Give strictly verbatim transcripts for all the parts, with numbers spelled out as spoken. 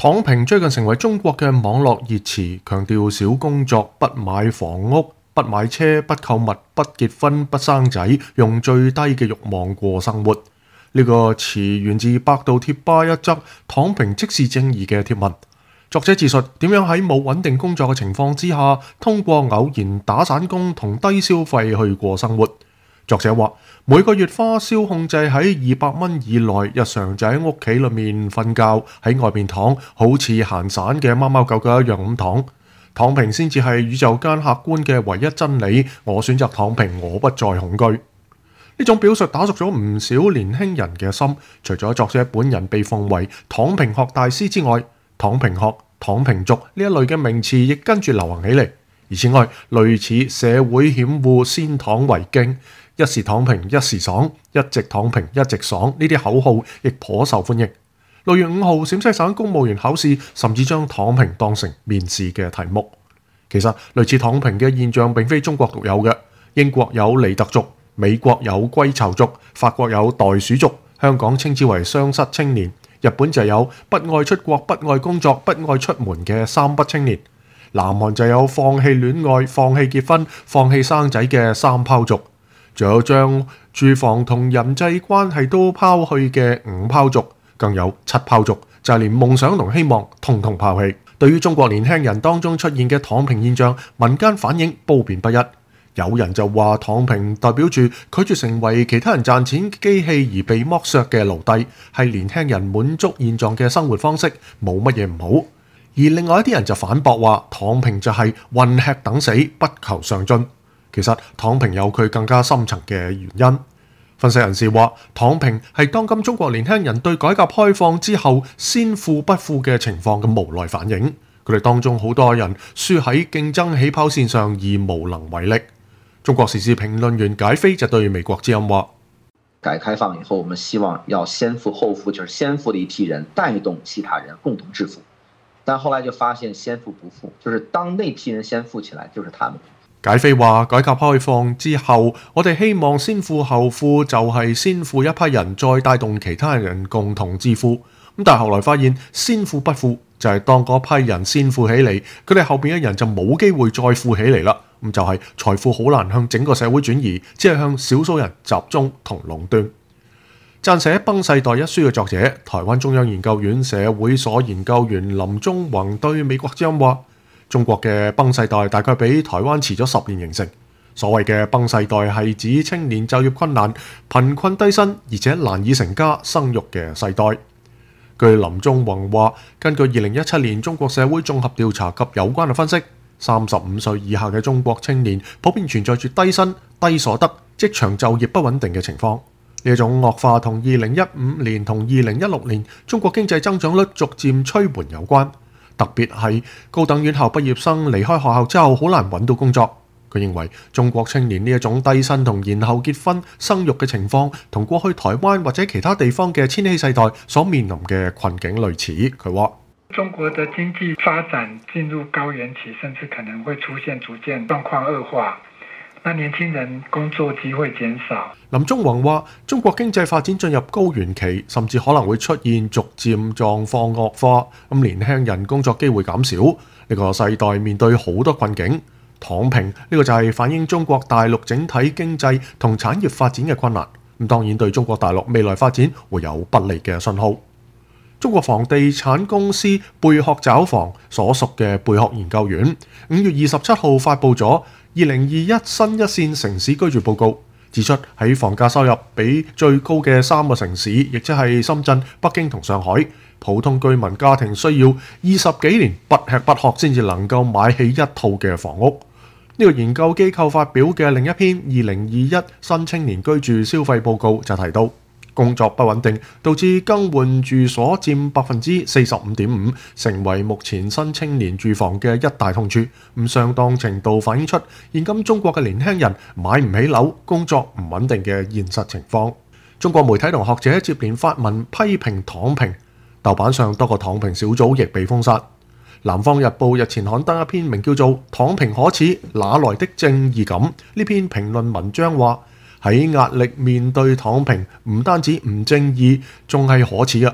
躺平最近成為中國嘅網絡熱詞，強調少工作、不買房屋、不買車、不購物、不結婚、不生仔，用最低嘅慾望過生活。呢個詞源自百度貼吧一則躺平即是正義嘅貼文。作者自述點樣喺冇穩定工作嘅情況之下，通過偶然打散工同低消費去過生活。作者話每個月花銷控制喺二百蚊以內，日常就喺屋企裏面瞓覺，喺外邊躺，好似閒散嘅貓貓狗狗一樣咁躺。躺平先至係宇宙間客觀嘅唯一真理。我選擇躺平，我不再恐懼。呢種表述打熟咗唔少年輕人嘅心。除咗作者本人被奉為躺平學大師之外，躺平學、躺平族呢一類嘅名詞亦跟住流行起嚟。而此外，類似社會險惡、先躺為敬、一時躺平一時爽、一直躺平一直爽呢啲口號亦頗受歡迎。六月五號，陝西省公務員考試甚至將躺平當成面試嘅題目。其實類似躺平嘅現象並非中國獨有嘅，英國有尼特族，美國有歸巢族，法國有袋鼠族，香港稱之為雙失青年，日本就有不愛出國、不愛工作、不愛出門嘅三不青年，南韓就有放棄戀愛、放棄結婚、放棄生仔嘅三拋族，仲有將住房同人際關係都拋去嘅五拋族，更有七拋族，就係連夢想同希望通通拋棄。對於中國年輕人當中出現嘅躺平現象，民間反應褒辯不一。有人就話躺平代表住拒絕成為其他人賺錢機器而被剝削嘅奴隸，係年輕人滿足現狀嘅生活方式，冇乜嘢唔好。而另外一啲人就反駁話躺平就係混吃等死，不求上進。其實躺平有佢更加深層嘅原因。分析人士話躺平係當今中國年輕人對改革開放之後先富不富嘅情況嘅無奈反應。佢哋當中好多人輸喺競爭起跑線上而無能為力。中國時事評論員解飛就對美國之音話： 改革開放以後，我們希望要先富後富，就是先富的一批人帶動其他人共同致富。但後來就發現先富不富，就是當那批人先富起來，就是他們。 解飛話：改革開放之後，我哋希望先富後富，就係先富一批人，再帶動其他人共同致富。咁但係後來發現，先富不富就係當嗰批人先富起嚟，佢哋後邊嘅人就冇機會再富起嚟啦。咁就係財富好難向整個社會轉移，只係向少數人集中同壟斷。撰寫《崩世代》一書嘅作者，台灣中央研究院社會所研究員林中宏對美國之音話：中國嘅崩世代大概比台灣遲咗十年形成。所謂嘅崩世代係指青年就業困難、貧困低薪，而且難以成家生育嘅世代。據林中宏話，根據二零一七年中國社會綜合調查及有關嘅分析，三十五歲以下嘅中國青年普遍存在住低薪、低所得、職場就業不穩定嘅情況。呢一種惡化同二零一五年同二零一六年中國經濟增長率逐漸趨緩有關。特別係高等院校畢業生離開學校之後，好難揾到工作。佢認為中國青年呢一種低薪同延後結婚生育嘅情況，同過去台灣或者其他地方嘅千禧世代所面臨嘅困境類似。佢話： 中國的經濟發展進入高原期，甚至可能會出現逐漸狀況惡化，那年輕人工作機會減少。 林中宏話：中國經濟發展進入高原期，甚至可能會出現逐漸狀況惡化，咁年輕人工作機會減少，呢個世代面對好多困境。躺平呢個就係反映中國大陸整體經濟同產業發展嘅困難。咁當然對中國大陸未來發展會有不利嘅信號。中國房地產公司貝殼找房所屬嘅貝殼研究院五月二十七號發布咗二零二一新一線城市居住報告，指出喺房價收入比最高嘅三個城市，亦即係深圳、北京同上海，普通居民家庭需要二十幾年不吃不喝先至能夠買起一套嘅房屋。呢個研究機構發表嘅另一篇二零二一新青年居住消費報告就提到，工作不穩定導致更換住所佔百分之四十五點五，成為目前新青年住房嘅一大痛處。咁相當程度反映出現今中國嘅年輕人買唔起樓、工作唔穩定嘅現實情況。中國媒體同學者接連發文批評躺平，豆瓣上多個躺平小組亦被封殺。南方日報日前刊登一篇名叫做《躺平可恥，哪來的正義感》呢篇評論文章話，喺壓力面對躺平，唔單止唔正義，仲係可恥啊！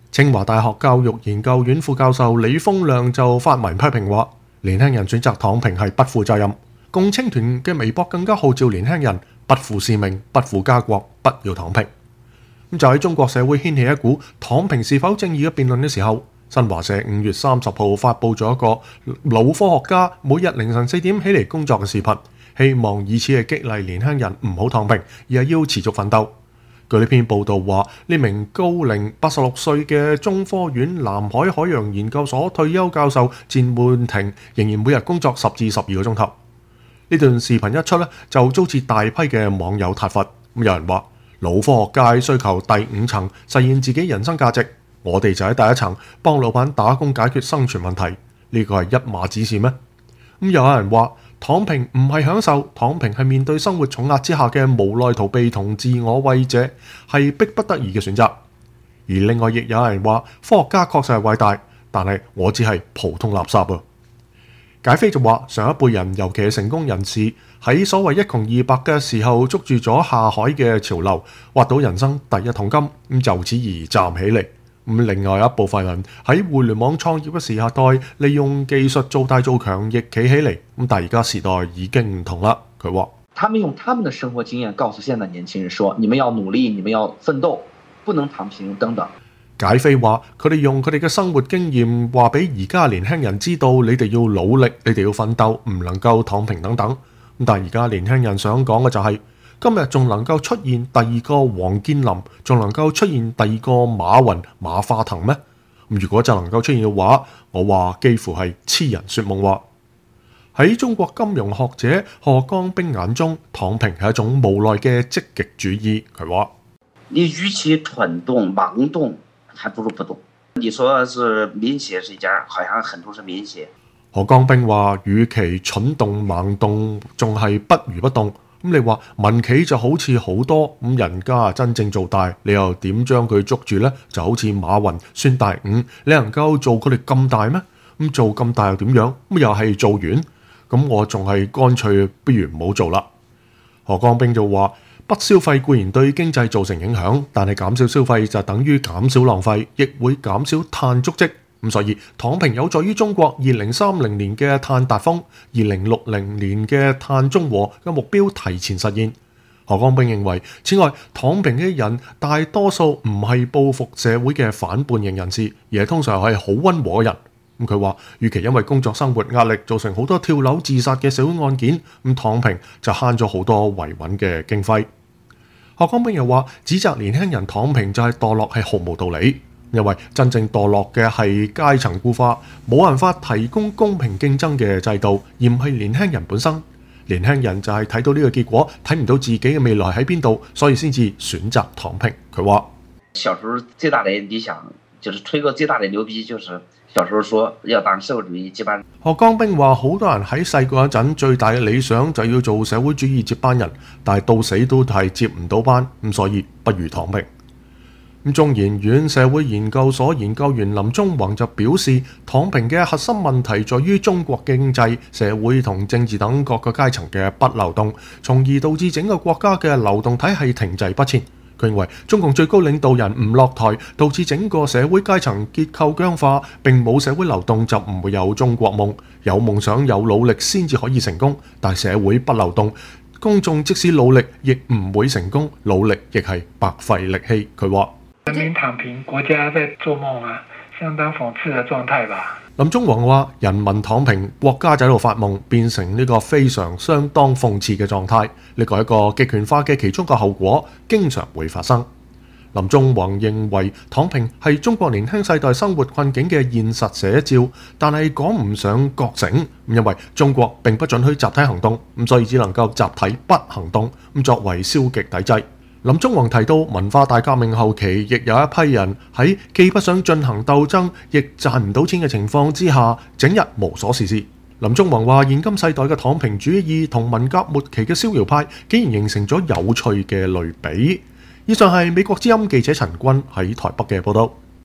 清華大學教育研究院副教授李豐亮就發文批評話，年輕人選擇躺平係不負責任。共青團嘅微博更加號召年輕人不負使命、不負家國，不要躺平。咁就喺中國社會掀起一股躺平是否正義嘅辯論嘅時候，新華社五月三十號發布咗一個老科學家每日凌晨四點起嚟工作嘅視頻，希望以此嚟激勵年輕人唔好躺平，而係要持續奮鬥。據呢篇報道話，呢名高齡八十六歲嘅中科院南海海洋研究所退休教授戰煥庭，仍然每日工作十至十二個鐘頭。呢段視頻一出咧，就遭致大批嘅網友撻伐。咁有人話，老科學界追求第五層實現自己人生價值，我哋就喺第一層幫老闆打工解決生存問題，呢個係一碼子事咩？咁又有人話，躺平唔係享受，躺平係面對生活重壓之下嘅無奈逃避同自我慰藉，係逼不得已嘅選擇。而另外亦有人話，科學家確實係偉大，但係我只係普通垃圾啊。解飛就話，上一輩人尤其係成功人士喺所謂一窮二白嘅時候捉住咗下海嘅潮流，挖到人生第一桶金，咁就此而站起嚟。咁另外一部分人喺互聯網創業嘅時代，利用技術做大做強，亦企起嚟。咁但而家時代已經唔同啦。佢話： 他們用他們的生活經驗告訴現在年輕人說，你們要努力，你們要奮鬥，不能躺平等等。 解飛話：佢哋用佢哋嘅生活經驗話俾而家年輕人知道，你哋要努力，你哋要奮鬥，唔能夠躺平等等。咁但係而家年輕人想講嘅就係、是，今日仲能夠出現第二個王健林，仲能夠出現第二個馬雲、馬化騰咩？咁如果就能夠出現嘅話，我話幾乎係痴人說夢話。喺中國金融學者何江兵眼中，躺平係一種無奈嘅積極主義。佢話： 你與其蠢動、盲動，還不如不動。你說是民企是一家，好像很多是民企。 何江兵話：與其蠢動盲動，仲係不如不動。咁你話民企就好似好多咁人家真正做大，你又點將佢捉住呢？就好似馬雲、孫大午，你能夠做佢哋咁大咩？咁做咁大又點樣？咁又係做完，咁我仲係乾脆不如唔好做啦。何江兵就話：不消費固然對經濟造成影響，但係減少消費就等於減少浪費，亦會減少碳足跡。咁所以躺平有助於中國二零三零年嘅碳達峰、二零六零年嘅碳中和嘅目標提前實現。何江兵認為，此外躺平嘅人大多數唔係報復社會嘅反叛型人士，而係通常係好溫和嘅人。咁佢話，與其因為工作生活壓力造成好多跳樓自殺嘅社會案件，咁躺平就慳咗好多維穩嘅經費。何江兵又話，指責年輕人躺平就係墮落係毫無道理。因為真正墮落嘅係階層固化，冇辦法提供公平競爭嘅制度，而唔係年輕人本身。年輕人就係睇到呢個結果，睇唔到自己嘅未來喺邊度，所以先至選擇躺平。佢話： 小時候最大的理想，就是吹過最大的牛逼，就是小時候說要當社會主義接班人。 何江兵話：好多人喺細個嗰陣最大嘅理想就要做社會主義接班人，但係到死都係接唔到班，咁所以不如躺平。中研院社會研究所研究員林中宏就表示，躺平嘅核心問題在於中國經濟、社會同政治等各個階層嘅不流動，從而導致整個國家嘅流動體系停滯不前。佢認為中共最高領導人唔落台，導致整個社會階層結構僵化，並冇社會流動就唔會有中國夢。有夢想有努力先至可以成功，但社會不流動，公眾即使努力亦唔會成功，努力亦係白費力氣。佢話： 人民躺平，國家在做夢啊，相當諷刺嘅狀態吧。 林中宏話：人民躺平，國家就喺度發夢，變成呢個非常相當諷刺嘅狀態。呢個係一個極權化嘅其中嘅後果，經常會發生。林中宏認為躺平係中國年輕世代生活困境嘅現實寫照，但係講唔上覺醒，因為中國並不准許集體行動，咁所以只能夠集體不行動，咁作為消極抵制。林中宏提到，文化大革命後期，亦有一批人喺既不想進行鬥爭，亦賺唔到錢嘅情況之下，整日無所事事。林中宏話：現今世代嘅躺平主義同文革末期嘅逍遙派，竟然形成咗有趣嘅類比。以上係美國之音記者陳君喺台北嘅報道。